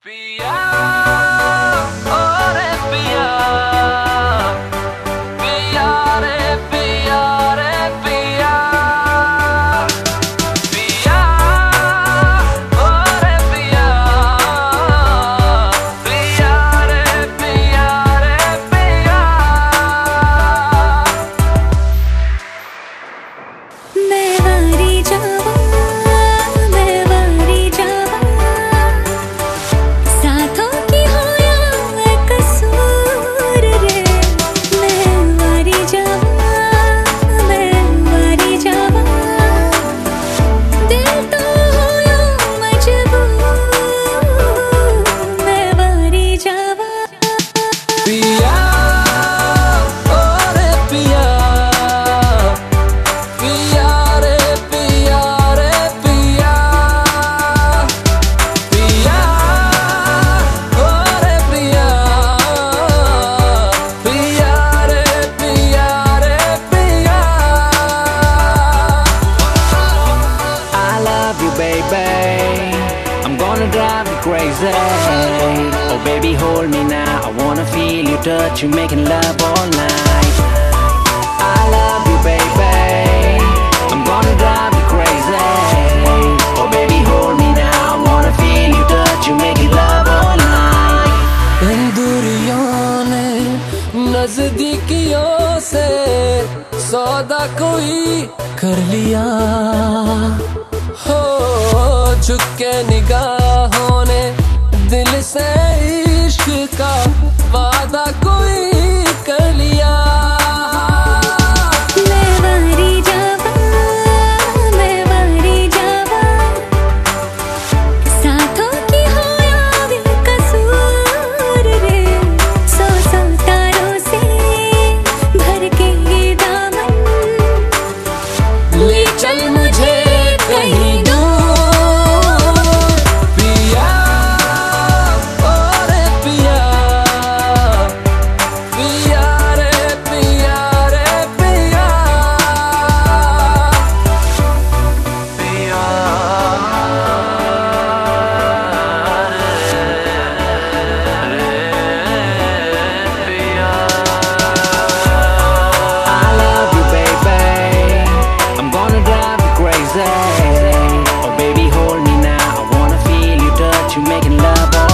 पिया ओ रे पिया, पिया रे पिया रे पिया, पिया ओ रे पिया, पिया रे पिया रे पिया। मैं वारी जावा, मैं वारी जावा, साथों की होया मैं कसूर रे। मैं वारी जावा, मैं वारी जावा, दिल तो होया मजबूर। मैं वारी जावा, पिया ओ रे पिया, पिया रे पिया रे पिया, पिया ओ रे पिया, पिया रे पिया रे पिया। I love you, baby. I'm gonna drive you crazy. Oh, baby, hold me now. I wanna feel you touch you, making love all night. I love you, baby. I'm gonna drive you crazy. Oh, baby, hold me now. I wanna feel you touch you, making love all night. इन दूरियों ने नजदीकियों से सौदा कोई कर लिया हो, झुक के निगाहों ने दिल से इश्क का वादा कोई कर लिया। मैं वारी जावा, मैं वारी जावा, साथों की होया वे कसूर रे। सौ सौ तारों से भर के ये दामन, ले चल मुझे कहीं दूर। पिया ओ रे पिया, पिया रे पिया रे पिया, पिया रे पिया। I love you, baby. I'm gonna drive you crazy. Oh, baby, hold me now. I wanna feel you touch you, making love all